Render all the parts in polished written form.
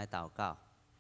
来祷告。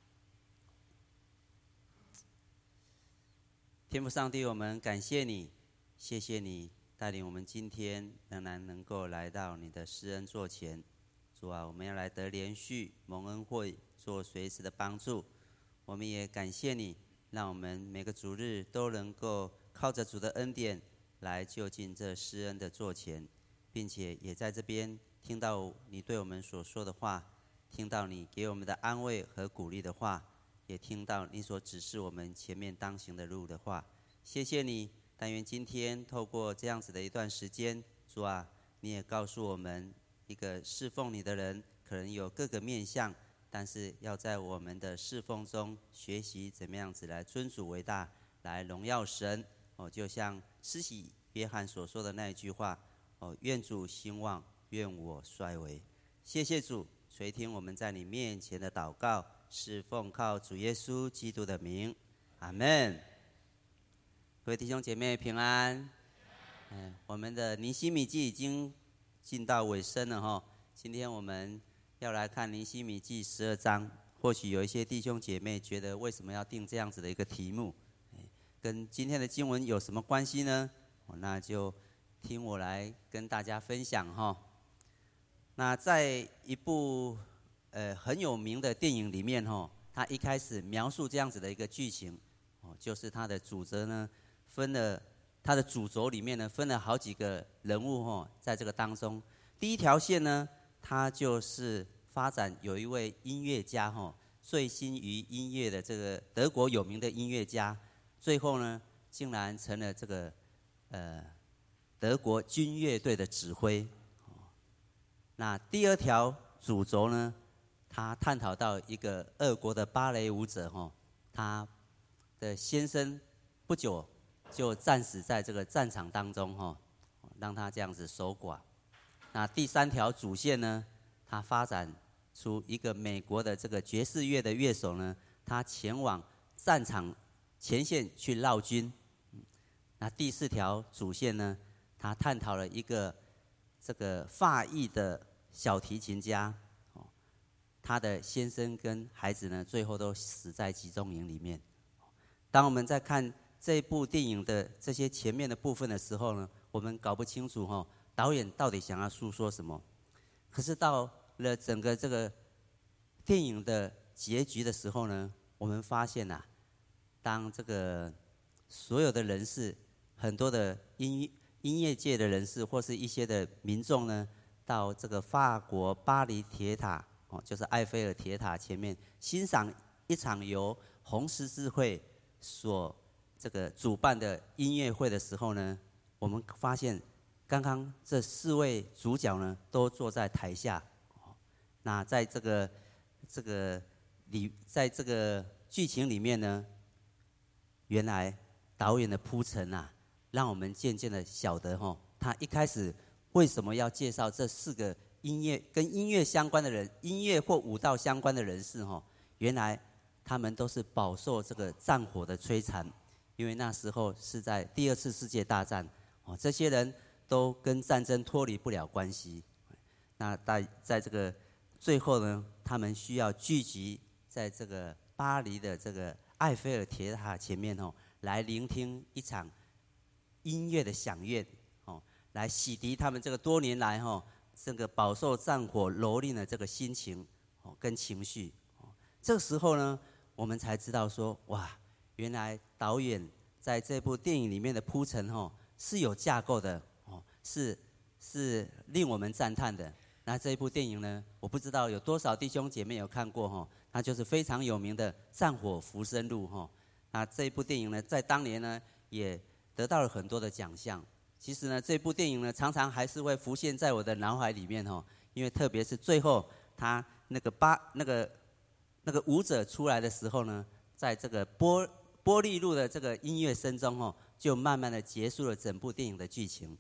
天父上帝，我们感谢你，谢谢你带领我们今天仍然能够来到你的施恩座前。主啊，我们要来得连续蒙恩惠，做随时的帮助。我们也感谢你，让我们每个主日都能够靠着主的恩典来就近这施恩的座前，并且也在这边听到你对我们所说的话，听到你给我们的安慰和鼓励的话，也听到你所指示我们前面当行的路的话。谢谢你，但愿今天透过这样子的一段时间，主啊，你也告诉我们，一个侍奉你的人可能有各个面向，但是要在我们的侍奉中学习怎么样子来尊主为大，来荣耀神。就像施洗约翰所说的那一句话，愿主兴旺，愿我衰微。谢谢主，垂听我们在你面前的祷告，是奉靠主耶稣基督的名，阿们。各位弟兄姐妹平安。我们的尼希米记已经进到尾声了哈。今天我们要来看尼希米记12章。或许有一些弟兄姐妹觉得，为什么要定这样子的一个题目？跟今天的经文有什么关系呢？那就听我来跟大家分享哈。那在一部很有名的电影里面哈，它一开始描述这样子的一个剧情，就是它的主轴呢它的主轴里面呢分了好几个人物在这个当中。第一条线呢，它就是发展有一位音乐家醉心于音乐的这个德国有名的音乐家，最后呢竟然成了这个德国军乐队的指挥。那第二条主轴呢，他探讨到一个俄国的芭蕾舞者他的先生不久就战死在这个战场当中让他这样子守寡。那第三条主线呢，他发展出一个美国的这个爵士乐的乐手呢，他前往战场前线去绕军。那第四条主线呢，他探讨了一个这个法裔的小提琴家，他的先生跟孩子呢，最后都死在集中营里面。当我们在看这部电影的这些前面的部分的时候呢，我们搞不清楚导演到底想要诉说什么。可是到了整个这个电影的结局的时候呢，我们发现当这个所有的人士，很多的音乐界的人士或是一些的民众呢，到这个法国巴黎铁塔就是埃菲尔铁塔前面欣赏一场由红十字会所这个主办的音乐会的时候呢，我们发现刚刚这4位主角呢都坐在台下。那在这个剧情里面呢，原来导演的铺陈让我们渐渐的晓得他一开始为什么要介绍这4个跟音乐相关的人，音乐或舞蹈相关的人士原来他们都是饱受这个战火的摧残，因为那时候是在第2次世界大战，这些人都跟战争脱离不了关系。那在这个最后呢，他们需要聚集在这个巴黎的这个埃菲尔铁塔前面来聆听一场音乐的响乐，来洗涤他们这个多年来这个饱受战火蹂躏的这个心情跟情绪。这个时候呢，我们才知道说，哇，原来导演在这部电影里面的铺陈是有架构的，是令我们赞叹的。那这一部电影呢，我不知道有多少弟兄姐妹有看过它就是非常有名的《战火浮生录》那这一部电影呢，在当年呢也得到了很多的奖项。其实呢，这部电影呢常常还是会浮现在我的脑海里面因为特别是最后他那个舞者出来的时候呢，在这个玻璃路的这个音乐声中就慢慢的结束了整部电影的剧情。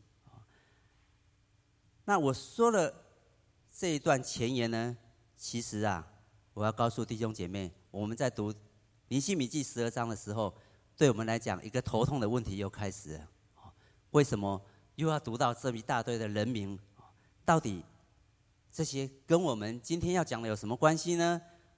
那我说了这一段前言呢，其实我要告诉弟兄姐妹，我们在读尼希米记12章的时候，对我们来讲一个头痛的问题又开始了。为什么又要读到这一大堆的人名？到底这些跟我们今天要讲的有什么关系呢？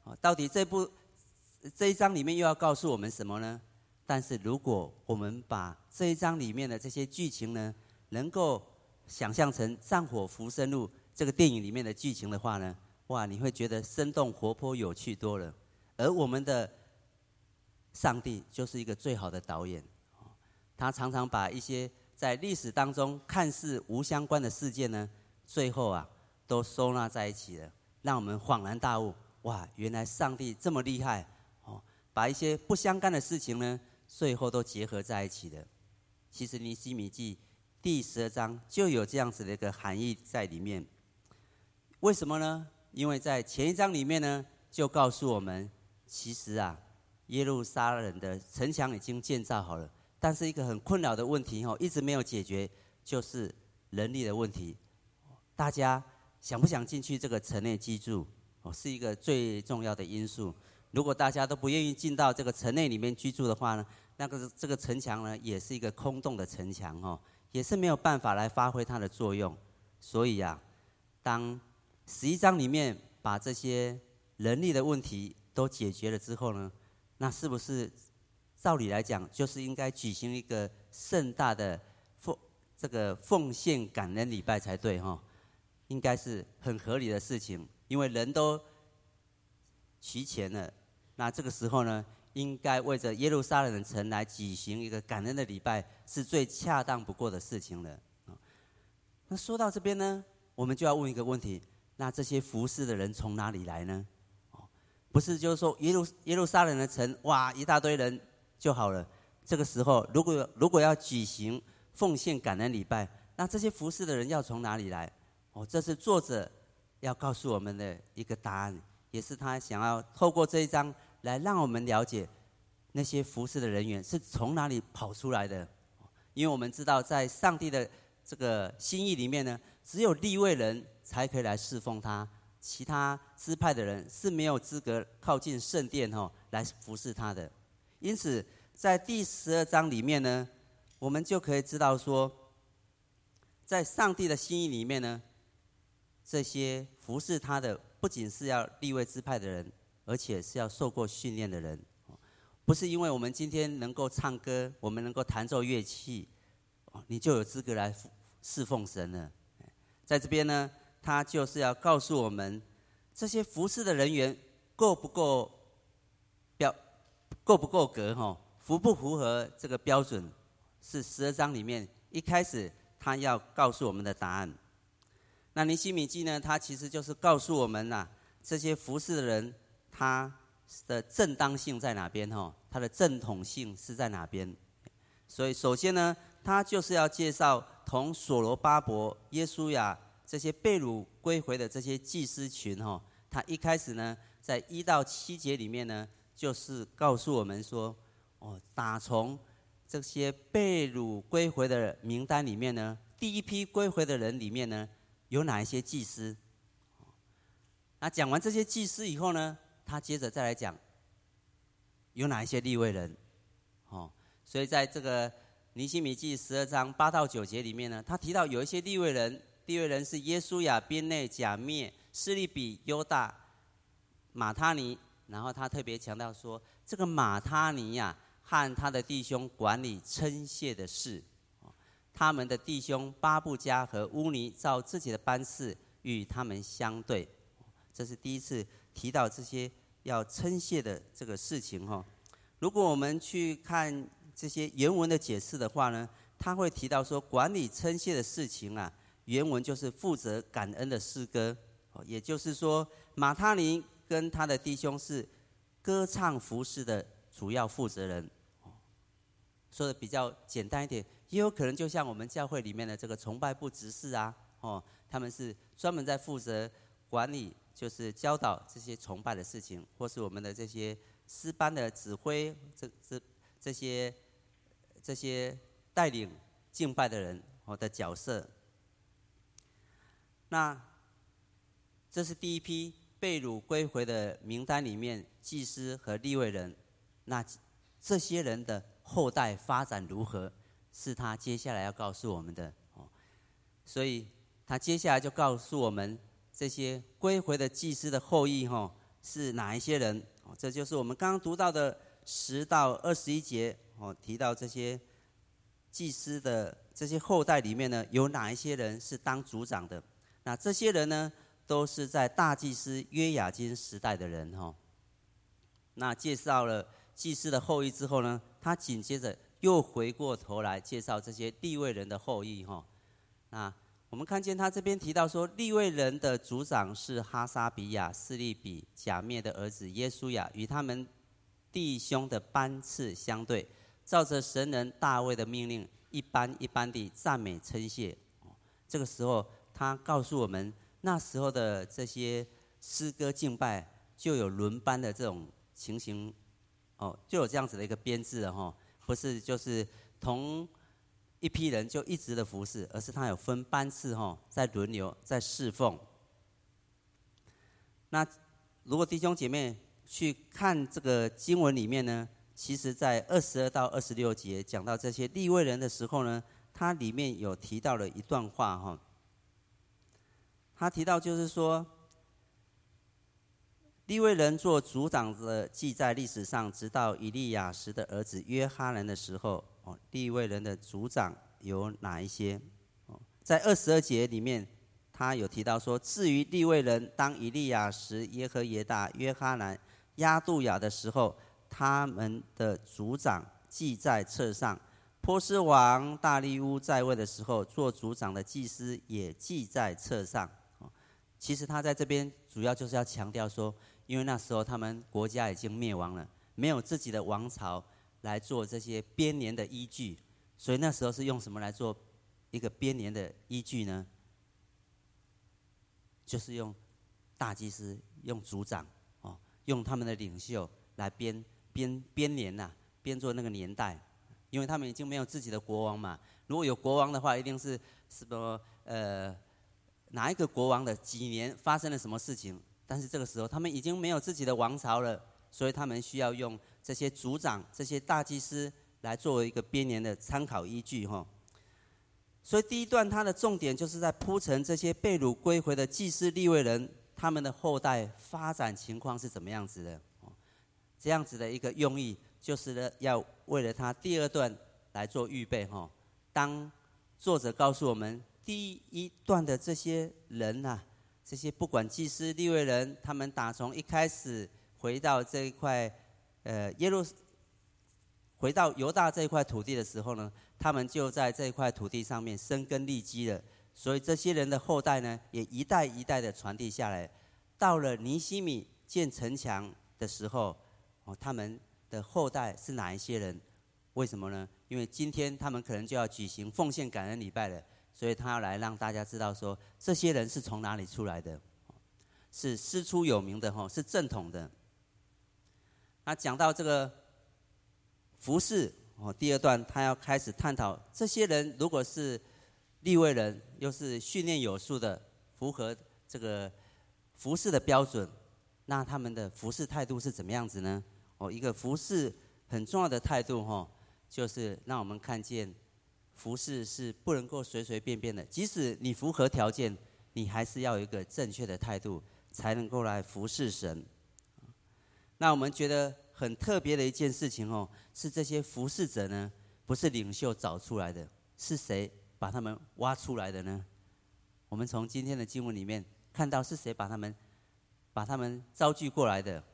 到底这一章里面又要告诉我们什么呢？但是如果我们把这一章里面的这些剧情呢，能够想象成《战火浮生录》这个电影里面的剧情的话呢，哇，你会觉得生动活泼有趣多了。而我们的上帝就是一个最好的导演，他常常把一些在历史当中看似无相关的事件呢，最后都收纳在一起了，让我们恍然大悟，哇，原来上帝这么厉害，把一些不相干的事情呢，最后都结合在一起的。其实尼希米记第12章就有这样子的一个含义在里面。为什么呢？因为在前一章里面呢，就告诉我们，其实耶路撒冷的城墙已经建造好了，但是一个很困扰的问题一直没有解决，就是人力的问题。大家想不想进去这个城内居住，是一个最重要的因素。如果大家都不愿意进到这个城内里面居住的话呢，这个城墙呢，也是一个空洞的城墙也是没有办法来发挥它的作用。所以当11章里面把这些人力的问题都解决了之后呢，那是不是照理来讲，就是应该举行一个盛大的奉献感恩礼拜才对应该是很合理的事情，因为人都齐全了。那这个时候呢，应该为着耶路撒冷的城来举行一个感恩的礼拜，是最恰当不过的事情了。那说到这边呢，我们就要问一个问题：那这些服侍的人从哪里来呢？不是就是说耶路撒冷的城，哇，一大堆人就好了。这个时候，如果要举行奉献感恩礼拜，那这些服侍的人要从哪里来？这是作者要告诉我们的一个答案。也是他想要透过这一章来让我们了解那些服侍的人员是从哪里跑出来的。因为我们知道在上帝的这个心意里面呢，只有利未人才可以来侍奉他，其他支派的人是没有资格靠近圣殿来服侍他的。因此在第12章里面呢，我们就可以知道说，在上帝的心意里面呢，这些服侍他的不仅是要利未支派的人，而且是要受过训练的人。不是因为我们今天能够唱歌，我们能够弹奏乐器，你就有资格来侍奉神了。在这边呢，他就是要告诉我们，这些服侍的人员够不够格符不符合这个标准，是12章里面一开始他要告诉我们的答案。那尼希米记呢，它其实就是告诉我们这些服侍的人他的正当性在哪边他的正统性是在哪边。所以首先呢，他就是要介绍同所罗巴伯、耶稣亚这些被掳归回的这些祭司群他一开始呢，在1到7节里面呢，就是告诉我们说，打从这些被掳归回的名单里面呢，第一批归回的人里面呢，有哪一些祭司？那讲完这些祭司以后呢，他接着再来讲有哪一些利未人。所以在这个尼希米记12章8到9节里面呢，他提到有一些利未人，利未人是耶稣亚、宾内、甲灭、示利比、犹大、马他尼。然后他特别强调说，这个马他尼和他的弟兄管理称谢的事，他们的弟兄巴布加和乌尼照自己的班次与他们相对。这是第一次提到这些要称谢的这个事情如果我们去看这些原文的解释的话呢，他会提到说，管理称谢的事情原文就是负责感恩的诗歌。也就是说，马他尼跟他的弟兄是歌唱服事的主要负责人。说的比较简单一点，也有可能就像我们教会里面的这个崇拜部执事他们是专门在负责管理，就是教导这些崇拜的事情，或是我们的这些诗班的指挥，这些带领敬拜的人的角色。那这是第一批被掳归回的名单里面祭司和利未人。那这些人的后代发展如何，是他接下来要告诉我们的。所以他接下来就告诉我们，这些归回的祭司的后裔是哪一些人？这就是我们刚刚读到的10到21节提到这些祭司的这些后代里面呢，有哪一些人是当族长的？那这些人呢，都是在大祭司约雅斤时代的人那介绍了祭司的后裔之后呢，他紧接着又回过头来介绍这些利未人的后裔那我们看见他这边提到说，利未人的族长是哈沙比亚、示利比、甲灭的儿子耶书亚，与他们弟兄的班次相对，照着神人大卫的命令，一班一班地赞美称谢。这个时候，他告诉我们，那时候的这些诗歌敬拜就有轮班的这种情形，就有这样子的一个编制了不是就是同一批人就一直的服侍，而是他有分班次在轮流在侍奉。那如果弟兄姐妹去看这个经文里面呢，其实在22到26节讲到这些利未人的时候呢，它里面有提到了一段话他提到就是说，利未人做族长的记在历史上，直到以利亚时的儿子约哈难的时候，利未人的族长有哪一些？在22节里面，他有提到说，至于利未人，当以利亚时、耶和耶大、约哈难、亚杜亚的时候，他们的族长记在册上。波斯王大利乌在位的时候，做族长的祭司也记在册上。其实他在这边主要就是要强调说，因为那时候他们国家已经灭亡了，没有自己的王朝来做这些编年的依据，所以那时候是用什么来做一个编年的依据呢？就是用大祭司、用族长用他们的领袖来编年编做那个年代，因为他们已经没有自己的国王嘛。如果有国王的话，一定是什么哪一个国王的几年发生了什么事情，但是这个时候他们已经没有自己的王朝了，所以他们需要用这些族长、这些大祭司来作为一个编年的参考依据所以第一段它的重点就是在铺陈这些被掳归回的祭司利未人，他们的后代发展情况是怎么样子的这样子的一个用意，就是要为了他第二段来做预备当作者告诉我们第一段的这些人这些不管祭司利未人，他们打从一开始回到这一块回到犹大这一块土地的时候呢，他们就在这一块土地上面生根立基了，所以这些人的后代呢，也一代一代的传递下来。到了尼希米建城墙的时候他们的后代是哪一些人？为什么呢？因为今天他们可能就要举行奉献感恩礼拜了，所以他要来让大家知道说，这些人是从哪里出来的，是师出有名的是正统的。那讲到这个服事第二段，他要开始探讨这些人如果是利未人，又是训练有素的，符合这个服事的标准，那他们的服事态度是怎么样子呢？一个服事很重要的态度就是让我们看见服事是不能够随随便便的，即使你符合条件，你还是要有一个正确的态度，才能够来服事神。那我们觉得很特别的一件事情是这些服事者呢，不是领袖找出来的，是谁把他们挖出来的呢？我们从今天的经文里面看到是谁把他们招聚过来的。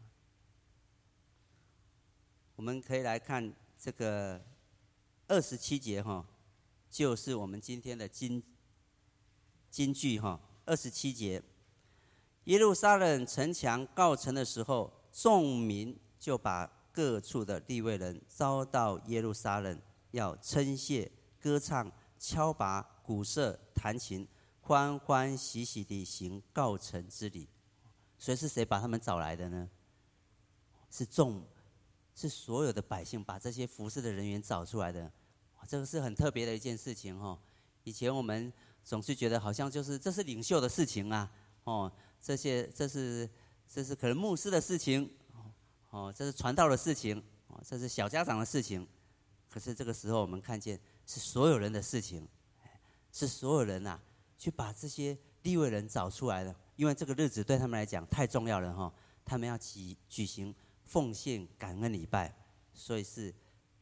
我们可以来看这个27节就是我们今天的金句27节，耶路撒冷城墙告成的时候，众民就把各处的利未人招到耶路撒冷，要称谢、歌唱、敲拔、鼓瑟、弹琴，欢欢喜喜地行告成之礼。所以是谁把他们找来的呢？是所有的百姓把这些服事的人员找出来的。这个是很特别的一件事情以前我们总是觉得好像就是这是领袖的事情这是可能牧师的事情这是传道的事情这是小家长的事情。可是这个时候我们看见是所有人的事情，是所有人去把这些利未人找出来的，因为这个日子对他们来讲太重要了他们要举行奉献感恩礼拜，所以是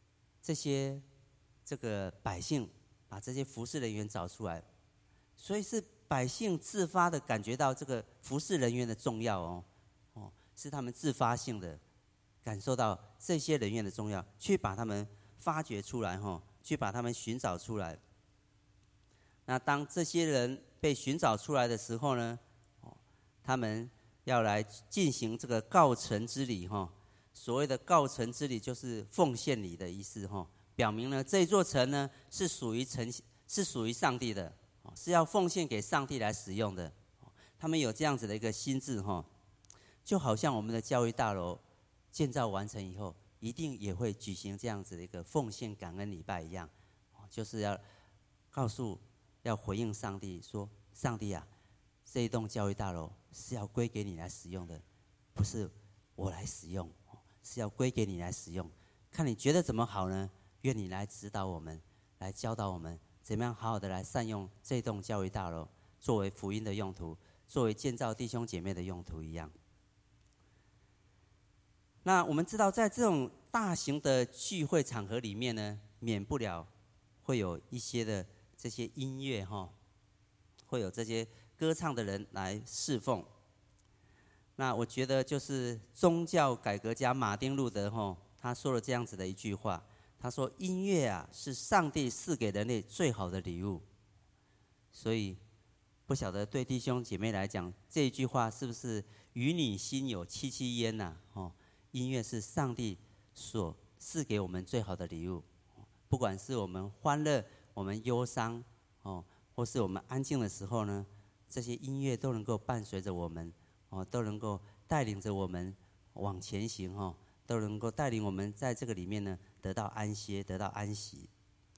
这个百姓把这些服侍人员找出来，所以是百姓自发的感觉到这个服侍人员的重要是他们自发性的感受到这些人员的重要，去把他们发掘出来去把他们寻找出来。那当这些人被寻找出来的时候呢，他们要来进行这个告成之礼所谓的告成之礼就是奉献礼的意思表明呢这座城呢是属于上帝的，是要奉献给上帝来使用的。他们有这样子的一个心志就好像我们的教育大楼建造完成以后，一定也会举行这样子的一个奉献感恩礼拜一样，就是要要回应上帝说，上帝啊，这一栋教育大楼是要归给你来使用的，不是我来使用，是要归给你来使用。看你觉得怎么好呢？愿你来指导我们，来教导我们怎么样好好的来善用这栋教育大楼，作为福音的用途，作为建造弟兄姐妹的用途一样。那我们知道在这种大型的聚会场合里面呢，免不了会有一些的这些音乐会有这些歌唱的人来侍奉。那我觉得就是宗教改革家马丁路德他说了这样子的一句话，他说音乐啊是上帝赐给人类最好的礼物。所以不晓得对弟兄姐妹来讲，这一句话是不是与你心有戚戚焉音乐是上帝所赐给我们最好的礼物，不管是我们欢乐，我们忧伤或是我们安静的时候呢，这些音乐都能够伴随着我们都能够带领着我们往前行都能够带领我们在这个里面呢得到安歇，得到安息。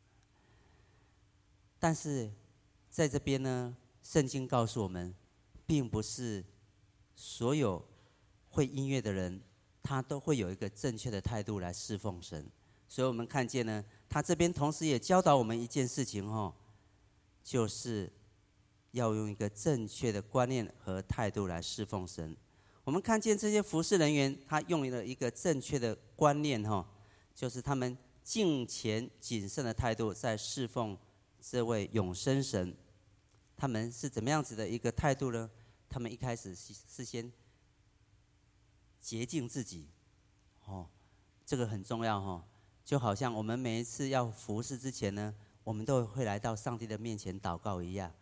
但是在这边呢，圣经告诉我们，并不是所有会音乐的人他都会有一个正确的态度来侍奉神。所以我们看见呢，他这边同时也教导我们一件事情就是要用一个正确的观念和态度来侍奉神。我们看见这些服侍人员，他用了一个正确的观念就是他们敬虔谨慎的态度在侍奉这位永生神。他们是怎么样子的一个态度呢？他们一开始是先洁净自己这个很重要就好像我们每一次要服侍之前呢，我们都会来到上帝的面前祷告一样，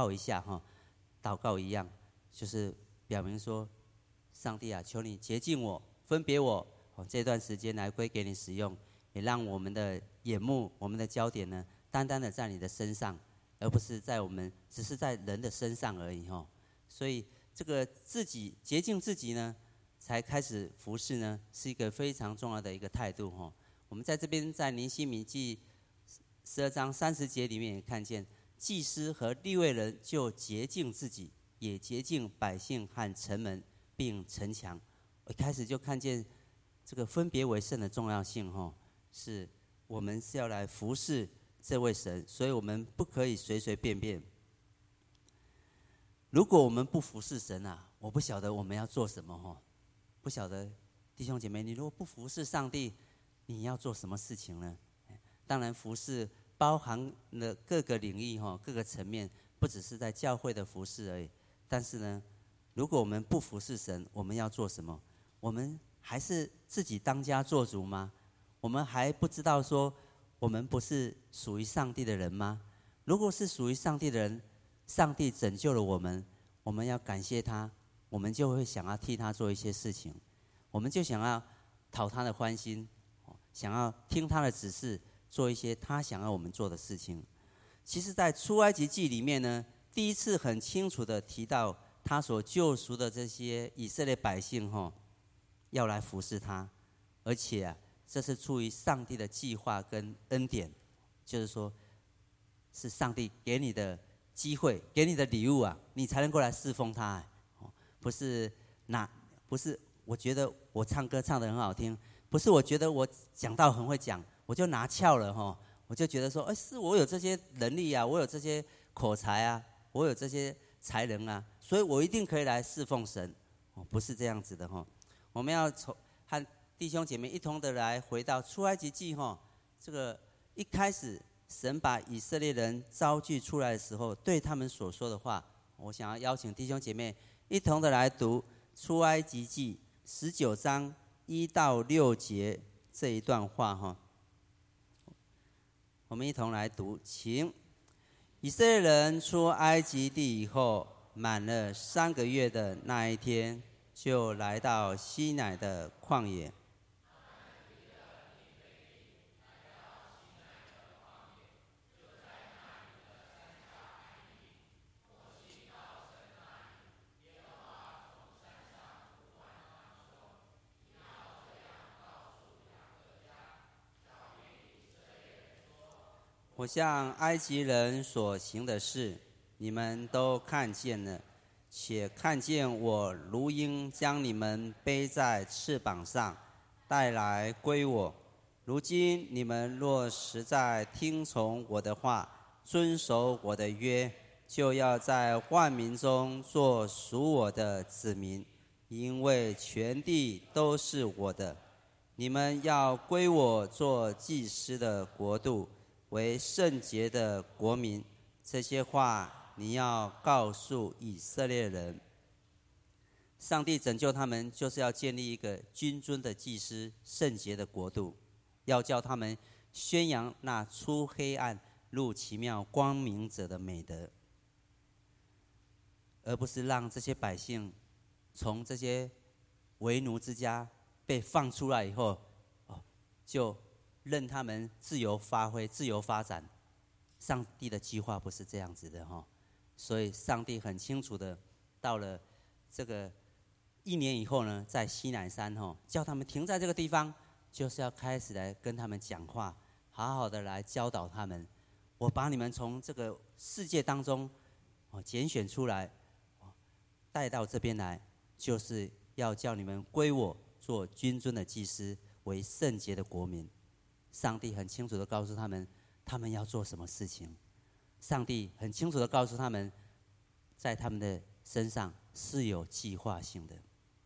就是表明说，上帝啊，求你洁净我，分别我这段时间来归给你使用，也让我们的眼目，我们的焦点呢，单单的在你的身上，而不是只是在人的身上而已所以这个自己洁净自己呢，才开始服侍呢，是一个非常重要的一个态度我们在这边在尼希米记12章30节里面也看见，祭司和利未人就洁净自己，也洁净百姓和城门并城墙。我一开始就看见这个分别为圣的重要性是我们是要来服侍这位神，所以我们不可以随随便便。如果我们不服侍神我不晓得我们要做什么不晓得弟兄姐妹，你如果不服侍上帝，你要做什么事情呢？当然服侍包含了各个领域各个层面，不只是在教会的服侍而已。但是呢，如果我们不服侍神，我们要做什么？我们还是自己当家做主吗？我们还不知道说我们不是属于上帝的人吗？如果是属于上帝的人，上帝拯救了我们，我们要感谢他，我们就会想要替他做一些事情，我们就想要讨他的欢心，想要听他的指示，做一些他想要我们做的事情。其实在出埃及记里面呢，第一次很清楚的提到他所救赎的这些以色列百姓要来服侍他，而且这是出于上帝的计划跟恩典，就是说是上帝给你的机会，给你的礼物你才能够来侍奉他不是我觉得我唱歌唱得很好听，不是我觉得我讲道很会讲，我就拿翘了我就觉得说是我有这些能力我有这些口才我有这些才能所以我一定可以来侍奉神不是这样子的我们要和弟兄姐妹一同的来回到出埃及记这个一开始神把以色列人召聚出来的时候，对他们所说的话，我想要邀请弟兄姐妹一同的来读出埃及记19章1到6节这一段话我们一同来读，请。以色列人出埃及地以后，满了3个月的那一天，就来到西乃的旷野。我向埃及人所行的事，你们都看见了，且看见我如鹰将你们背在翅膀上，带来归我。如今你们若实在听从我的话，遵守我的约，就要在万民中做属我的子民，因为全地都是我的。你们要归我做祭司的国度，为圣洁的国民。这些话你要告诉以色列人。上帝拯救他们，就是要建立一个君尊的祭司，圣洁的国度，要叫他们宣扬那出黑暗入奇妙光明者的美德，而不是让这些百姓从这些为奴之家被放出来以后就任他们自由发挥、自由发展。上帝的计划不是这样子的所以上帝很清楚的，到了这个1年以后呢，在西乃山叫他们停在这个地方，就是要开始来跟他们讲话，好好的来教导他们。我把你们从这个世界当中拣选出来，带到这边来，就是要叫你们归我，做君尊的祭司，为圣洁的国民。上帝很清楚的告诉他们，他们要做什么事情。上帝很清楚的告诉他们，在他们的身上是有计划性的。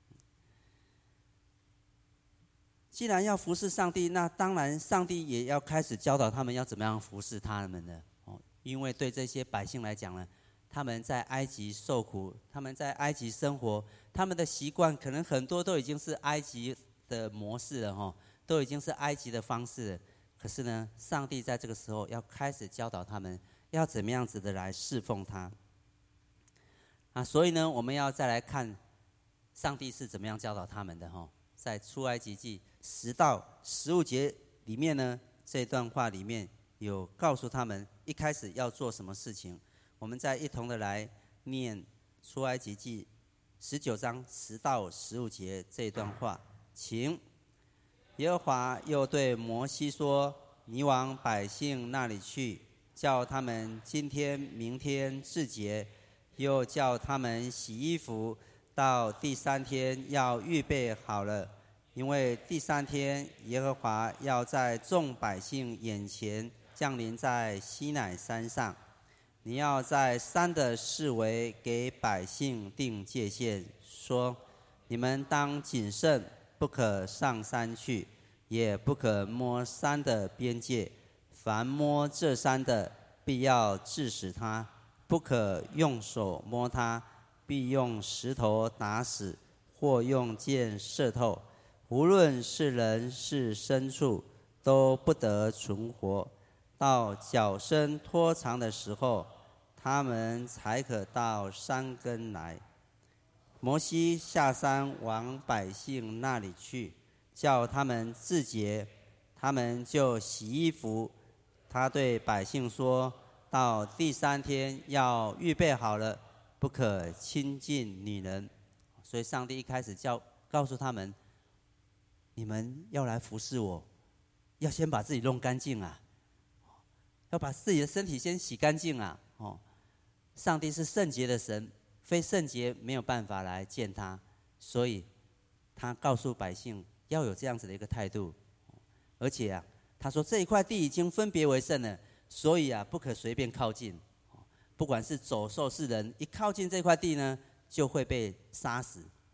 既然要服侍上帝，那当然上帝也要开始教导他们要怎么样服侍他们的因为对这些百姓来讲呢，他们在埃及受苦，他们在埃及生活，他们的习惯可能很多都已经是埃及的模式了都已经是埃及的方式了。可是呢，上帝在这个时候要开始教导他们要怎么样子的来侍奉他所以呢，我们要再来看上帝是怎么样教导他们的在出埃及记10到15节里面呢，这段话里面有告诉他们一开始要做什么事情。我们再一同的来念出埃及记19章10到15节这段话，请。耶和华又对摩西说，你往百姓那里去，叫他们今天明天自洁，又叫他们洗衣服，到第3天要预备好了，因为第3天耶和华要在众百姓眼前降临在西乃山上。你要在山的四围给百姓定界限，说你们当谨慎，不可上山去，也不可摸山的边界。凡摸这山的，必要治死他；不可用手摸他，必用石头打死，或用箭射透。无论是人是牲畜，都不得存活。到脚伸拖长的时候，他们才可到山根来。摩西下山往百姓那里去，叫他们自洁，他们就洗衣服。他对百姓说，到第3天要预备好了，不可亲近女人。所以上帝一开始告诉他们，你们要来服侍我，要先把自己弄干净要把自己的身体先洗干净上帝是圣洁的神，非圣洁没有办法来见他，所以他告诉百姓要有这样子的一个态度。而且他说这一块地已经分别为圣了，所以不可随便靠近。不管是走兽是人，一靠近这块地呢，就会被杀死。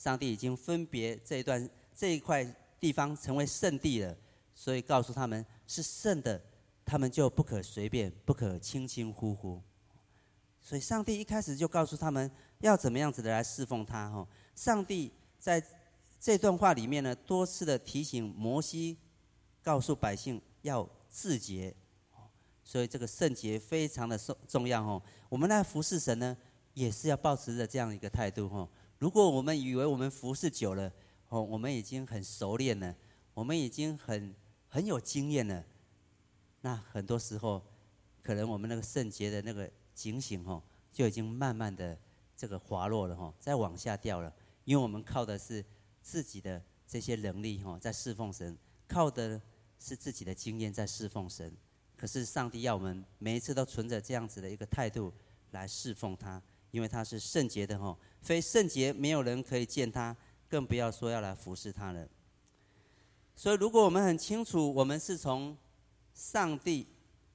上帝已经分别这一块地方成为圣地了，所以告诉他们是圣的，他们就不可随便，不可轻轻忽忽。所以上帝一开始就告诉他们要怎么样子的来侍奉他。上帝在这段话里面呢，多次的提醒摩西，告诉百姓要自洁。所以这个圣洁非常的重要。我们来服侍神呢，也是要抱持着这样一个态度。如果我们以为我们服侍久了，我们已经很熟练了，我们已经很有经验了，那很多时候可能我们那个圣洁的那个警醒就已经慢慢的这个滑落了，再往下掉了。因为我们靠的是自己的这些能力在侍奉神，靠的是自己的经验在侍奉神。可是上帝要我们每一次都存着这样子的一个态度来侍奉他，因为他是圣洁的，非圣洁没有人可以见他，更不要说要来服侍他了。所以如果我们很清楚我们是从上帝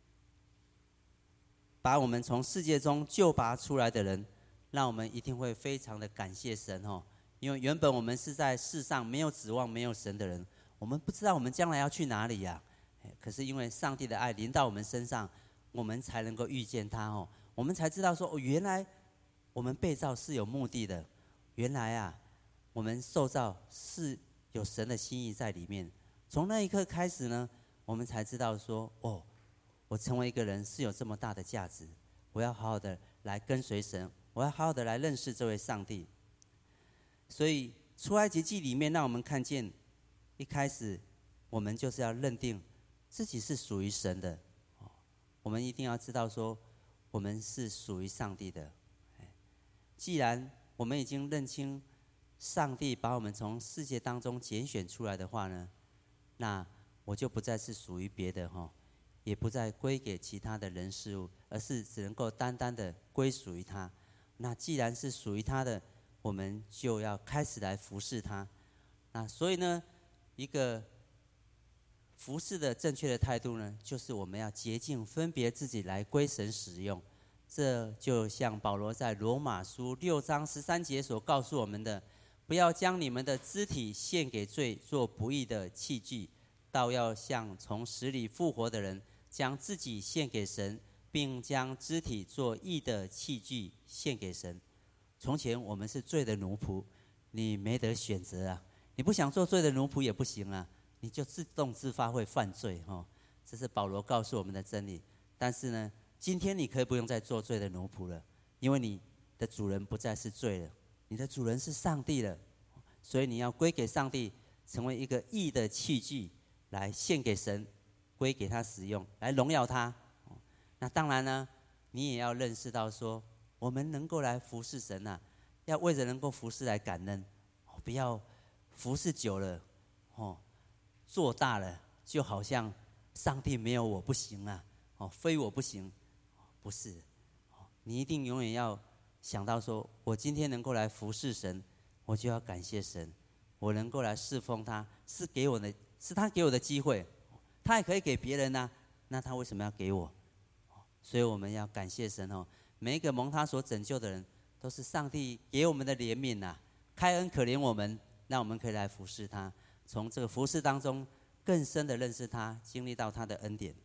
把我们从世界中救拔出来的人，那我们一定会非常的感谢神。因为原本我们是在世上没有指望没有神的人，我们不知道我们将来要去哪里呀。可是因为上帝的爱临到我们身上，我们才能够遇见他。我们才知道说，原来我们被造是有目的的，原来我们受造是有神的心意在里面。从那一刻开始呢，我们才知道说，我成为一个人是有这么大的价值，我要好好的来跟随神，我要好好的来认识这位上帝。所以出埃及记里面让我们看见，一开始我们就是要认定自己是属于神的。我们一定要知道说，我们是属于上帝的。既然我们已经认清上帝把我们从世界当中拣选出来的话呢，那我就不再是属于别的，也不再归给其他的人事物，而是只能够单单的归属于他。那既然是属于他的，我们就要开始来服侍他。那所以呢，一个服侍的正确的态度呢，就是我们要洁净分别自己来归神使用。这就像保罗在罗马书6章13节所告诉我们的，不要将你们的肢体献给罪，做不义的器具，倒要像从死里复活的人，将自己献给神，并将肢体做义的器具献给神。从前我们是罪的奴仆，你没得选择啊，你不想做罪的奴仆也不行啊，你就自动自发会犯罪。这是保罗告诉我们的真理。但是呢，今天你可以不用再做罪的奴仆了，因为你的主人不再是罪了，你的主人是上帝了。所以你要归给上帝，成为一个义的器具来献给神，归给他使用，来荣耀他。那当然呢，你也要认识到说，我们能够来服侍神啊，要为着能够服侍来感恩。不要服侍久了做大了，就好像上帝没有我不行啊，非我不行。不是，你一定永远要想到说，我今天能够来服侍神，我就要感谢神。我能够来侍奉他，是他给我的机会，他也可以给别人啊，那他为什么要给我？所以我们要感谢神。每一个蒙他所拯救的人，都是上帝给我们的怜悯啊，开恩可怜我们，让我们可以来服侍他，从这个服侍当中更深的认识他，经历到他的恩典。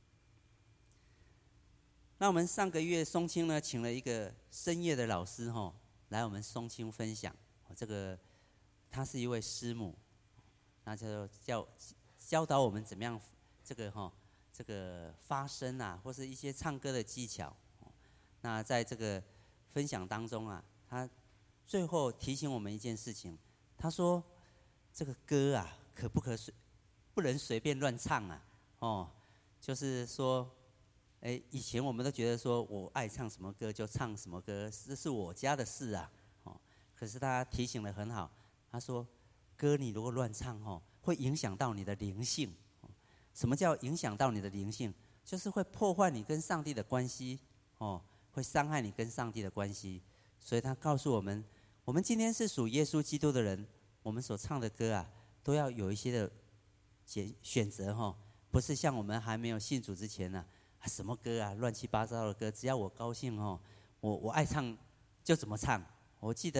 那我们上个月松青呢，请了一个深夜的老师来我们松青分享。这个他是一位师母，那就教导我们怎么样这个发声啊，或是一些唱歌的技巧。那在这个分享当中啊，他最后提醒我们一件事情，他说这个歌啊，不能随便乱唱啊。就是说以前我们都觉得说我爱唱什么歌就唱什么歌，这是我家的事啊。可是他提醒得很好，他说歌你如果乱唱会影响到你的灵性。什么叫影响到你的灵性？就是会破坏你跟上帝的关系会伤害你跟上帝的关系。所以他告诉我们，我们今天是属耶稣基督的人，我们所唱的歌啊，都要有一些的选择不是像我们还没有信主之前什么歌啊，乱七八糟的歌，只要我高兴我爱唱就怎么唱。我记得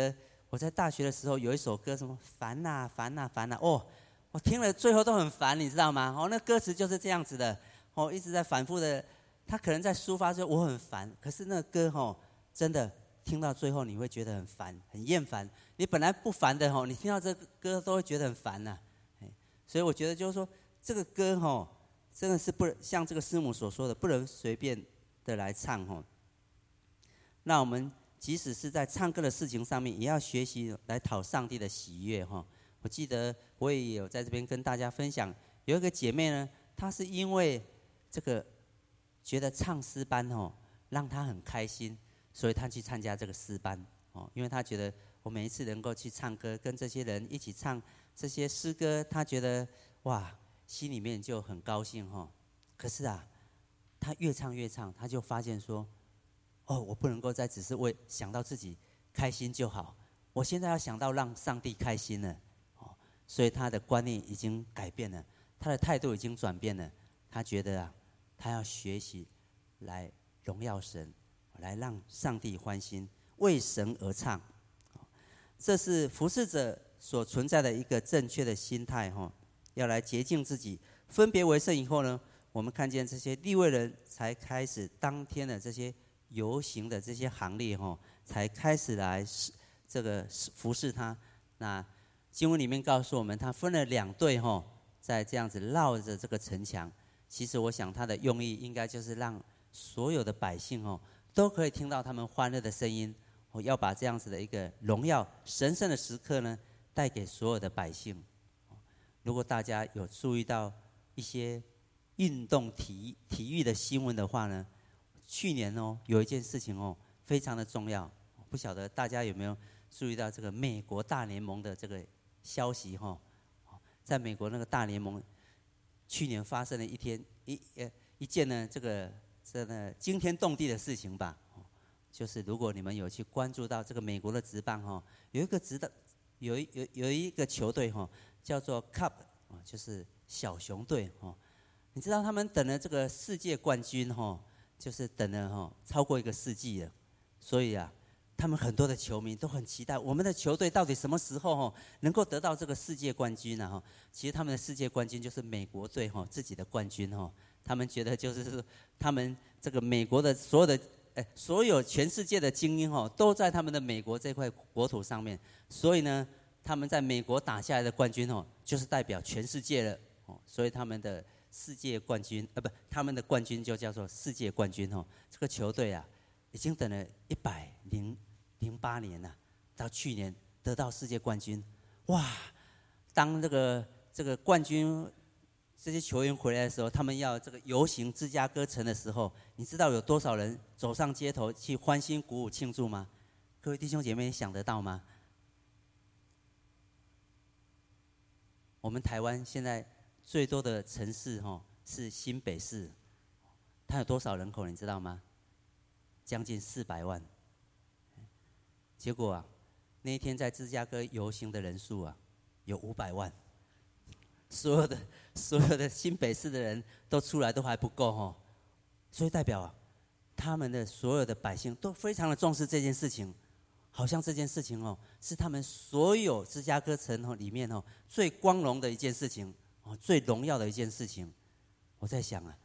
我在大学的时候有一首歌，什么烦呐烦呐烦呐，哦，我听了最后都很烦，你知道吗？哦，那歌词就是这样子的，哦，一直在反复的，他可能在抒发说我很烦，可是那个歌哦，真的听到最后你会觉得很烦，很厌烦。你本来不烦的哦，你听到这个歌都会觉得很烦呐。所以我觉得就是说，这个歌哦，真的是不像这个师母所说的，不能随便的来唱哦。那我们即使是在唱歌的事情上面，也要学习来讨上帝的喜悦哈。我记得我也有在这边跟大家分享，有一个姐妹呢，她是因为这个觉得唱诗班哦让她很开心，所以她去参加这个诗班哦，因为她觉得我每一次能够去唱歌，跟这些人一起唱这些诗歌，她觉得哇，心里面就很高兴哈。可是啊，她越唱越唱，她就发现说，哦，我不能够再只是为想到自己开心就好，我现在要想到让上帝开心了，哦，所以他的观念已经改变了，他的态度已经转变了，他觉得啊，他要学习来荣耀神，来让上帝欢心，为神而唱，这是服侍者所存在的一个正确的心态哈，要来洁净自己，分别为圣以后呢，我们看见这些利未人才开始当天的这些游行的这些行列才开始来这个服侍他。那经文里面告诉我们，他分了2队在这样子绕着这个城墙。其实我想他的用意应该就是让所有的百姓都可以听到他们欢乐的声音，要把这样子的一个荣耀神圣的时刻呢带给所有的百姓。如果大家有注意到一些运动体育的新闻的话呢，去年有一件事情非常的重要，不晓得大家有没有注意到这个美国大联盟的这个消息在美国那个大联盟去年发生了一件呢这个真的惊天动地的事情吧，就是如果你们有去关注到这个美国的职棒有一个球队叫做 Cub， 就是小熊队你知道他们等了这个世界冠军就是等了超过1个世纪了，所以啊，他们很多的球迷都很期待我们的球队到底什么时候能够得到这个世界冠军呢？其实他们的世界冠军就是美国队自己的冠军他们觉得就是他们这个美国的所有全世界的精英都在他们的美国这块国土上面，所以呢，他们在美国打下来的冠军就是代表全世界了所以他们的世界冠军他们的冠军就叫做世界冠军这个球队啊，已经等了108年了，到去年得到世界冠军。哇！当这个冠军这些球员回来的时候，他们要这个游行芝加哥城的时候，你知道有多少人走上街头去欢欣鼓舞庆祝吗？各位弟兄姐妹想得到吗？我们台湾现在最多的城市是新北市，它有多少人口你知道吗？将近400万。结果啊，那一天在芝加哥游行的人数啊，有500万。所有的新北市的人都出来都还不够所以代表啊，他们的所有的百姓都非常的重视这件事情，好像这件事情是他们所有芝加哥城里面最光荣的一件事情最荣耀的一件事情。我在想啊，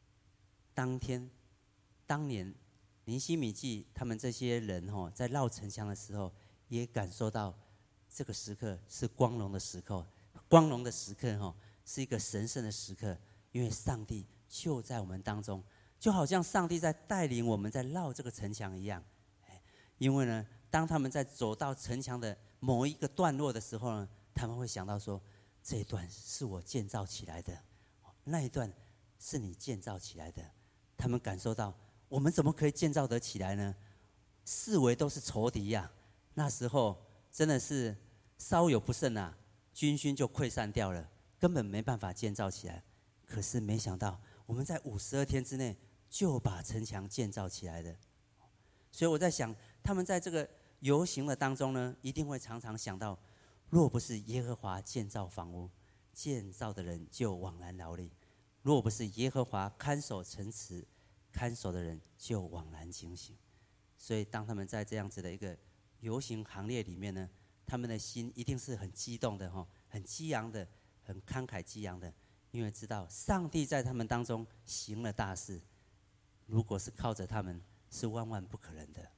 当年尼希米记他们这些人在绕城墙的时候，也感受到这个时刻是光荣的时刻，是一个神圣的时刻，因为上帝就在我们当中，就好像上帝在带领我们在绕这个城墙一样。因为呢，当他们在走到城墙的某一个段落的时候呢，他们会想到说，这一段是我建造起来的，那一段是你建造起来的。他们感受到，我们怎么可以建造得起来呢？四围都是仇敌呀，那时候真的是稍有不慎啊，军心就溃散掉了，根本没办法建造起来。可是没想到，我们在52天之内就把城墙建造起来了。所以我在想，他们在这个游行的当中呢，一定会常常想到，若不是耶和华建造房屋，建造的人就枉然劳力；若不是耶和华看守城池，看守的人就枉然警醒。所以当他们在这样子的一个游行行列里面呢，他们的心一定是很激动的很激昂的，很慷慨激昂的，因为知道上帝在他们当中行了大事，如果是靠着他们，是万万不可能的。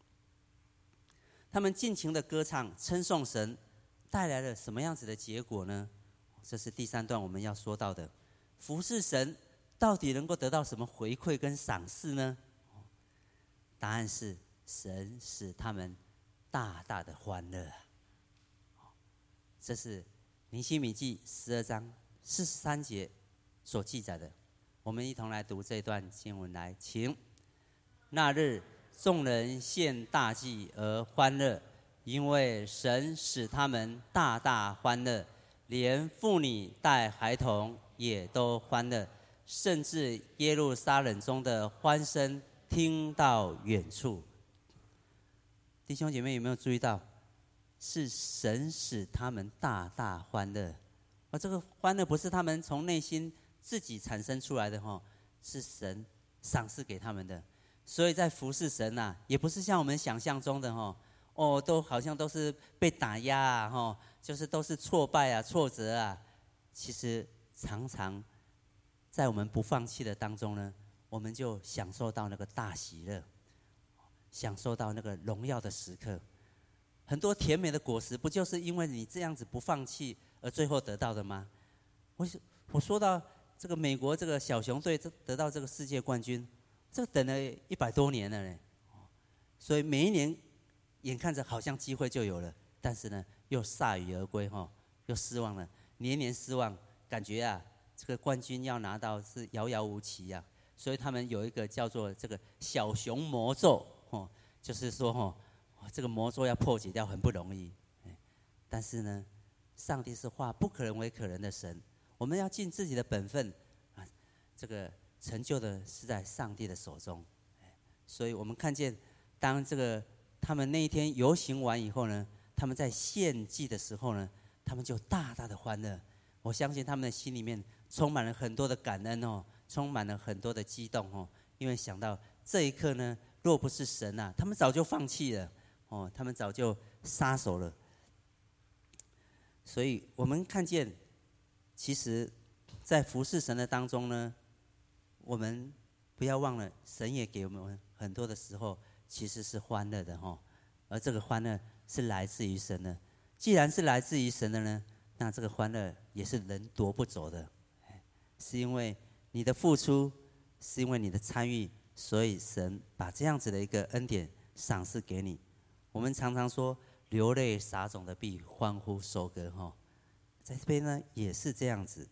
他们尽情的歌唱称颂神，带来了什么样子的结果呢？这是第3段我们要说到的。服侍神到底能够得到什么回馈跟赏赐呢？答案是神使他们大大的欢乐。这是尼希米记12章43节所记载的。我们一同来读这段经文来，请。那日众人献大祭而欢乐，因为神使他们大大欢乐，连妇女带孩童也都欢乐，甚至耶路撒冷中的欢声听到远处。弟兄姐妹有没有注意到，是神使他们大大欢乐？这个欢乐不是他们从内心自己产生出来的是神赏赐给他们的。所以在服侍神也不是像我们想象中的都好像都是被打压就是都是挫败挫折其实常常在我们不放弃的当中呢，我们就享受到那个大喜乐，享受到那个荣耀的时刻。很多甜美的果实，不就是因为你这样子不放弃而最后得到的吗？我说到这个美国这个小熊队得到这个世界冠军，这个等了100多年了呢，所以每一年眼看着好像机会就有了，但是呢又铩羽而归又失望了，年年失望，感觉这个冠军要拿到是遥遥无期所以他们有一个叫做这个小熊魔咒就是说这个魔咒要破解掉很不容易。但是呢，上帝是化不可能为可能的神，我们要尽自己的本分这个成就的是在上帝的手中。所以我们看见当这个他们那一天游行完以后呢，他们在献祭的时候呢，他们就大大的欢乐。我相信他们的心里面充满了很多的感恩充满了很多的激动因为想到这一刻呢，若不是神他们早就放弃了他们早就撒手了。所以我们看见，其实在服侍神的当中呢，我们不要忘了，神也给我们很多的时候其实是欢乐的而这个欢乐是来自于神的。既然是来自于神的呢，那这个欢乐也是人夺不走的，是因为你的付出，是因为你的参与，所以神把这样子的一个恩典赏赐给你。我们常常说流泪撒种的必欢呼收割在这边呢也是这样子。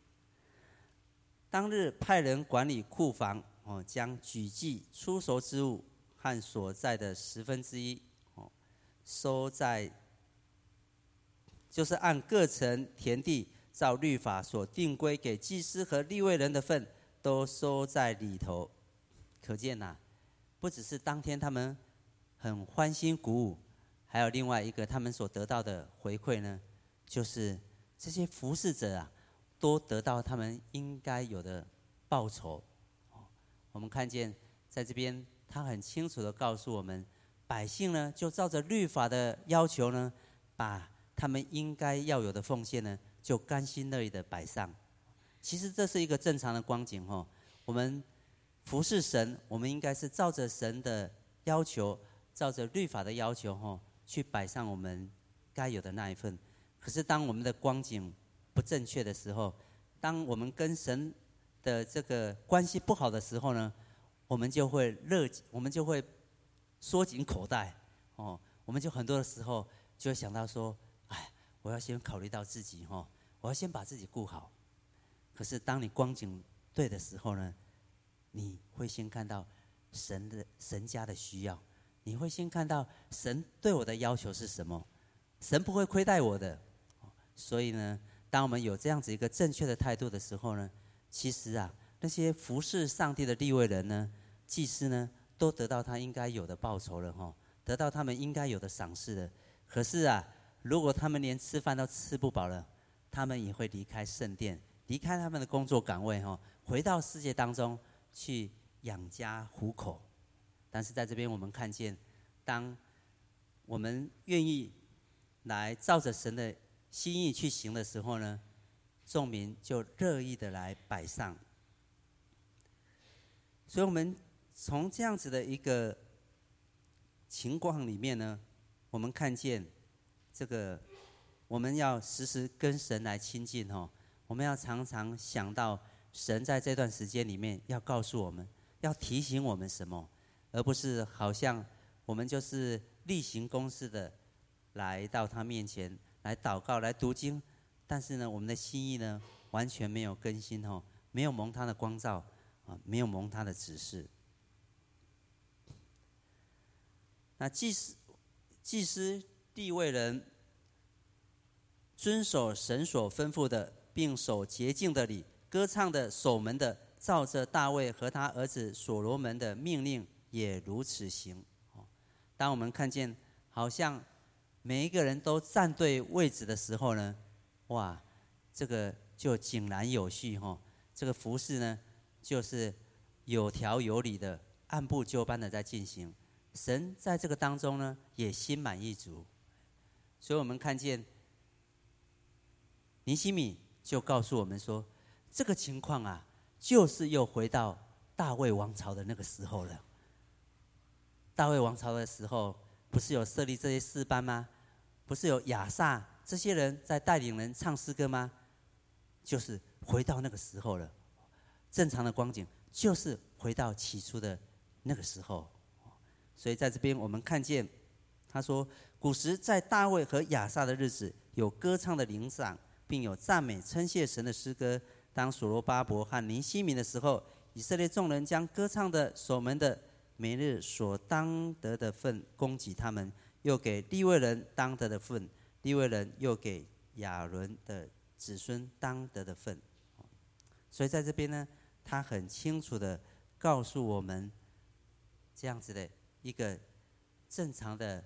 当日派人管理库房将举祭出熟之物和所在的1/10收在，就是按各城田地照律法所定规给祭司和利未人的份都收在里头。可见不只是当天他们很欢欣鼓舞，还有另外一个他们所得到的回馈呢，就是这些服侍者都得到他们应该有的报酬。我们看见在这边他很清楚地告诉我们，百姓呢就照着律法的要求呢，把他们应该要有的奉献呢就甘心乐意地摆上。其实这是一个正常的光景我们服侍神，我们应该是照着神的要求，照着律法的要求去摆上我们该有的那一份。可是当我们的光景不正确的时候，当我们跟神的这个关系不好的时候呢，我们就会缩紧口袋我们就很多的时候就会想到说，我要先考虑到自己我要先把自己顾好。可是当你光景对的时候呢，你会先看到神家的需要，你会先看到神对我的要求是什么，神不会亏待我的。所以呢，当我们有这样子一个正确的态度的时候呢，其实那些服侍上帝的利未人呢，祭司呢，都得到他应该有的报酬了得到他们应该有的赏识了。可是如果他们连吃饭都吃不饱了，他们也会离开圣殿，离开他们的工作岗位回到世界当中去养家糊口。但是在这边我们看见，当我们愿意来照着神的心意去行的时候呢，众民就乐意的来摆上。所以我们从这样子的一个情况里面呢，我们看见这个我们要时时跟神来亲近哦，我们要常常想到神在这段时间里面要告诉我们，要提醒我们什么，而不是好像我们就是例行公事的来到他面前来祷告来读经，但是呢我们的心意呢完全没有更新哦，没有蒙他的光照啊，没有蒙他的指示。那祭司利未人遵守神所吩咐的，并守洁净的礼，歌唱的、守门的，照着大卫和他儿子所罗门的命令也如此行。当我们看见好像每一个人都站对位置的时候呢，哇，这个就井然有序哈，这个服事呢就是有条有理的，按部就班的在进行。神在这个当中呢也心满意足，所以我们看见尼希米就告诉我们说，这个情况啊，就是又回到大卫王朝的那个时候了。大卫王朝的时候，不是有设立这些诗班吗？不是有亚萨这些人在带领人唱诗歌吗？就是回到那个时候了。正常的光景就是回到起初的那个时候。所以在这边我们看见，他说，古时在大卫和亚萨的日子，有歌唱的灵长，并有赞美称谢神的诗歌。当所罗巴伯和尼希米的时候，以色列众人将歌唱的、守门的每日所当得的份供给他们，又给利未人当得的份，利未人又给亚伦的子孙当得的份。所以在这边呢，他很清楚的告诉我们，这样子的一个正常的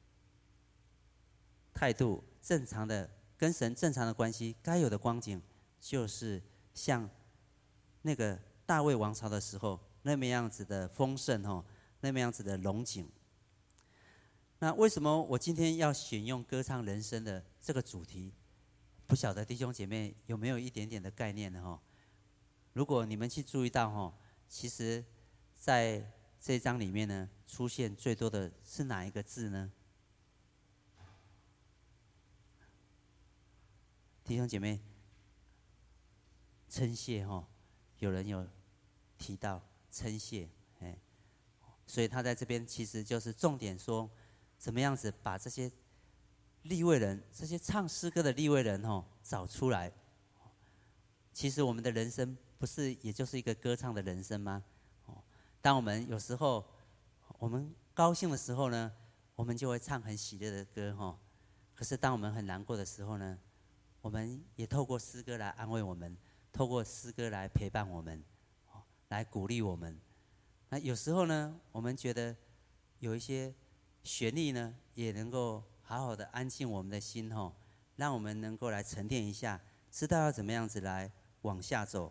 态度，正常的跟神正常的关系，该有的光景，就是像那个大卫王朝的时候那么样子的丰盛哦，那么样子的荣景。那为什么我今天要选用歌唱人生的这个主题？不晓得弟兄姐妹有没有一点点的概念呢？哈，如果你们去注意到哈，其实在这一章里面呢，出现最多的是哪一个字呢？弟兄姐妹，称谢哈，有人有提到称谢，所以他在这边其实就是重点说，怎么样子把这些利未人，这些唱诗歌的利未人找出来。其实我们的人生不是也就是一个歌唱的人生吗？当我们有时候我们高兴的时候呢，我们就会唱很喜乐的歌可是当我们很难过的时候呢，我们也透过诗歌来安慰我们，透过诗歌来陪伴我们，来鼓励我们。那有时候呢，我们觉得有一些旋律呢，也能够好好的安静我们的心让我们能够来沉淀一下，知道要怎么样子来往下走。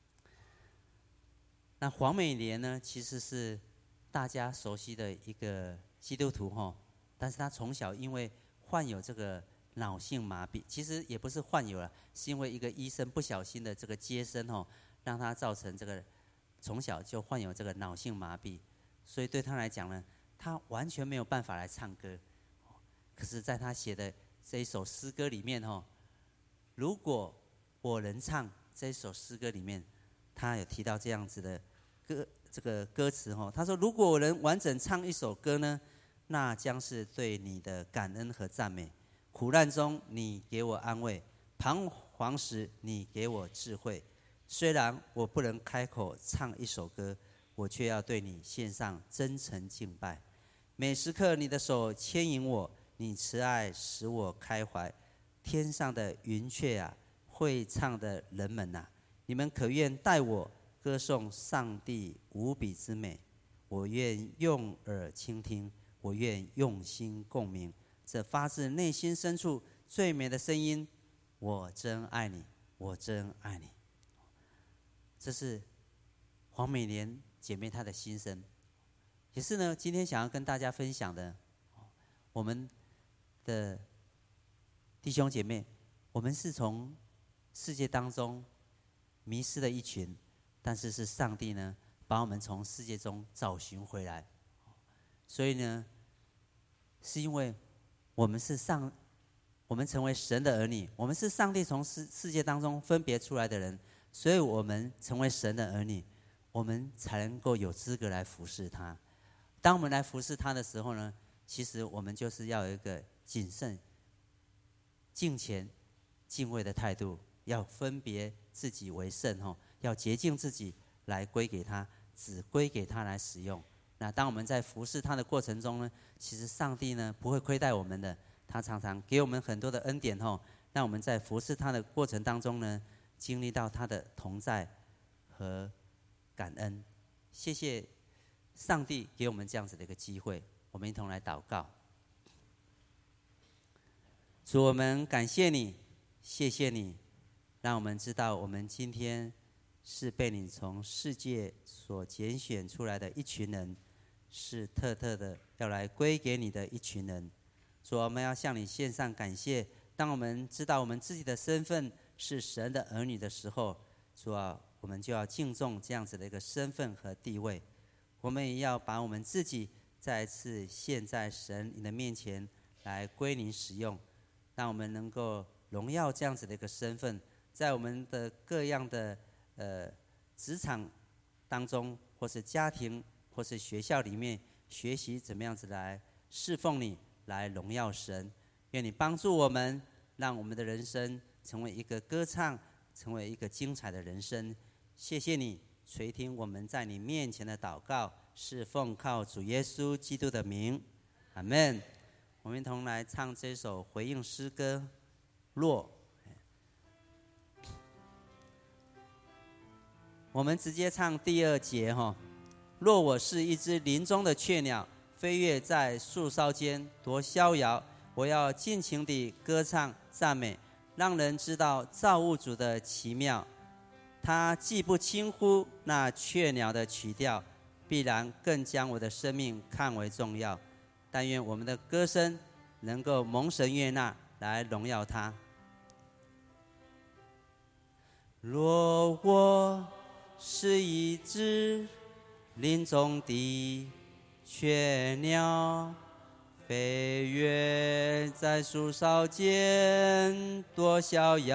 那黄美莲呢，其实是大家熟悉的一个基督徒但是他从小因为患有这个脑性麻痹，其实也不是患有了，是因为一个医生不小心的这个接生让他造成这个从小就患有这个脑性麻痹，所以对他来讲呢，他完全没有办法来唱歌。可是在他写的这一首诗歌里面如果我能唱这一首诗歌里面，他有提到这样子的这个歌词他说，如果我能完整唱一首歌呢，那将是对你的感恩和赞美。苦难中你给我安慰，彷徨时你给我智慧。虽然我不能开口唱一首歌，我却要对你献上真诚敬拜。每时刻你的手牵引我，你慈爱使我开怀。天上的云雀啊，会唱的人们啊，你们可愿带我歌颂上帝无比之美？我愿用耳倾听，我愿用心共鸣，这发自内心深处最美的声音，我真爱你，我真爱你。这是黄美莲姐妹她的心声，也是呢今天想要跟大家分享的。 我们的弟兄姐妹，我们是从世界当中迷失的一群，但是是上帝呢，把我们从世界中找寻回来。所以呢，是因为我们成为神的儿女，我们是上帝从世界当中分别出来的人，所以我们成为神的儿女，我们才能够有资格来服侍他。当我们来服侍他的时候呢，其实我们就是要有一个谨慎、敬虔、敬畏的态度，要分别自己为圣，要洁净自己来归给他，只归给他来使用。那当我们在服侍他的过程中呢，其实上帝呢不会亏待我们的，他常常给我们很多的恩典，让我们在服侍他的过程当中呢，经历到他的同在和感恩。谢谢上帝给我们这样子的一个机会，我们一同来祷告。主，我们感谢你，谢谢你，让我们知道我们今天是被你从世界所拣选出来的一群人，是特的要来归给你的一群人。主，我们要向你献上感谢。当我们知道我们自己的身份是神的儿女的时候，主啊，我们就要敬重这样子的一个身份和地位。我们也要把我们自己再一次献在神你的面前来归你使用，让我们能够荣耀这样子的一个身份，在我们的各样的职场当中，或是家庭，或是学校里面，学习怎么样子来侍奉你，来荣耀神。愿你帮助我们，让我们的人生成为一个歌唱，成为一个精彩的人生。谢谢你垂听我们在你面前的祷告，是奉靠主耶稣基督的名，阿们。我们一同来唱这首回应诗歌《若》。我们直接唱第2节哈。若我是一只林中的雀鸟，飞跃在树梢间多逍遥，我要尽情地歌唱赞美，让人知道造物主的奇妙。他既不轻忽那雀鸟的曲调，必然更将我的生命看为重要。但愿我们的歌声能够蒙神悦纳，来荣耀他。若我是一只林中的雀鸟，飞跃在树梢间多逍遥，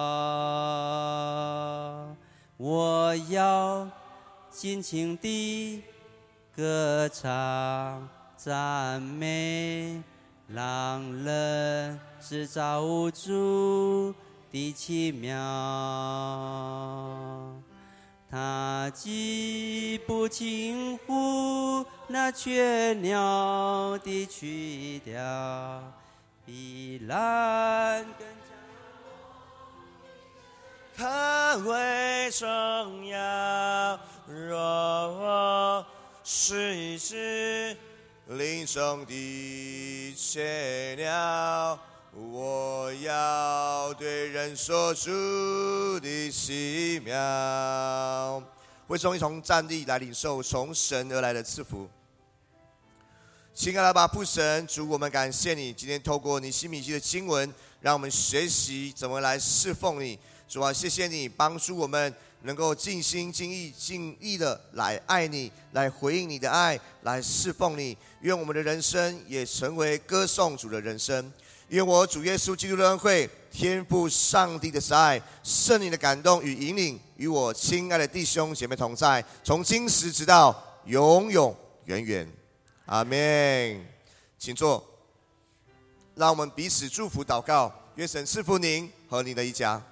我要尽情地歌唱赞美，让人知造物主的奇妙。他既不轻忽那雀鸟的曲调，必然更将看为重要。若我是一只林中的雀鸟，我要对人说出的奇妙。会众一同站立来领受从神而来的赐福。亲爱的爸父神，主，我们感谢你，今天透过尼希米记的经文，让我们学习怎么来侍奉你。主啊，谢谢你帮助我们能够尽心尽意尽意的来爱你，来回应你的爱，来侍奉你。愿我们的人生也成为歌颂主的人生。愿我主耶稣基督的恩惠、天父上帝的慈爱、圣灵的感动与引领，与我亲爱的弟兄姐妹同在，从今时直到永永远远。阿们。请坐，让我们彼此祝福祷告，愿神赐福您和你的一家。